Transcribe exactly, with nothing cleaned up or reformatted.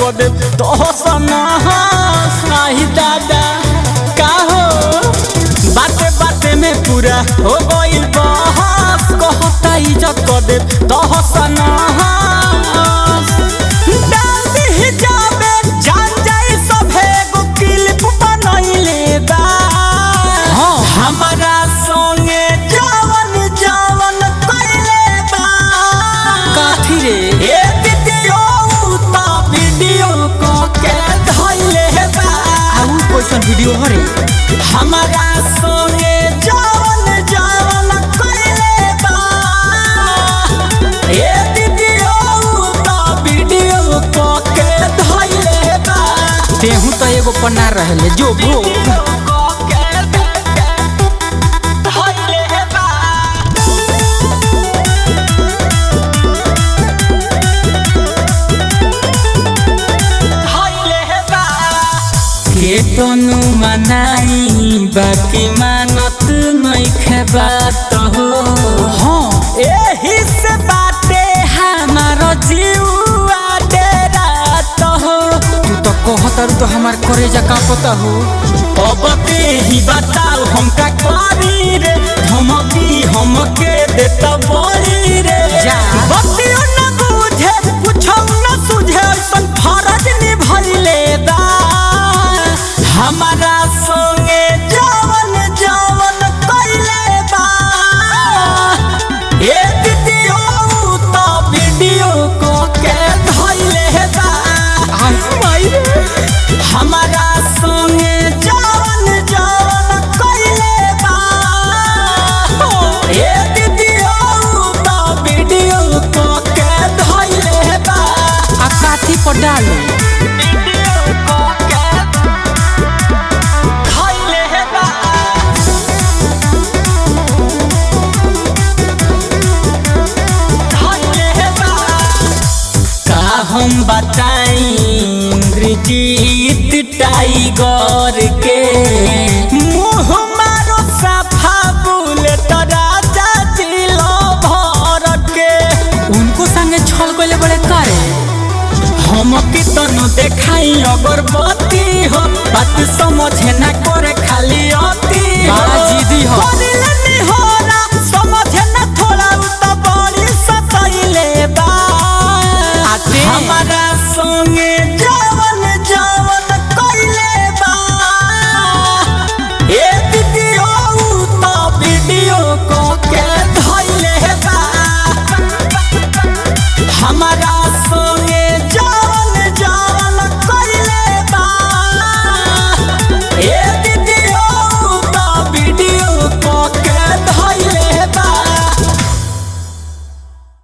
को दे तो सना साही दादा का हो बाते बाते में पूरा हो गइल बहस कहता इज्जत को दे तो सना डाल दी जाबे जान जाई सभे गो क्लिप बनइले बा हमारा संगे जवन जवन कइले बा काठी रे ए वीडियो ता वीडियो को के धइले बा आउ क्वेश्चन वीडियो हरे हमारा संगे जवन जवन कइले बा ए वीडियो ता वीडियो को के धइले बा तेहू तो एगो पन्ना रहले जो भो तनु मनाई बाकी मानत नहीं खेबात हो हाँ एही से बाटे हमारो जीवा डेरात हो तू तो कहतर तो हमार करेजा कांपता हो अब ते ही बताओ हम का करी रे धमकी हमके देता बड़ी रे जा बतियो न बुझे कुछो न सुझे ऐसन फर्ज निभइले बा हमारा संगे जवन जवन कइले बा ए वीडियो तो वीडियो को के धइले बा हमारा संगे जवन जवन कइले बा ए वीडियो तो वीडियो को के धइले बा आ काठी पर डालो हम बताई इंद्रजीत टाइगर के मुँह मारो सफा बुलेट राजा जिलो भर के उनको संगे छल गले बड़े करे हम कितनो देखाई अगर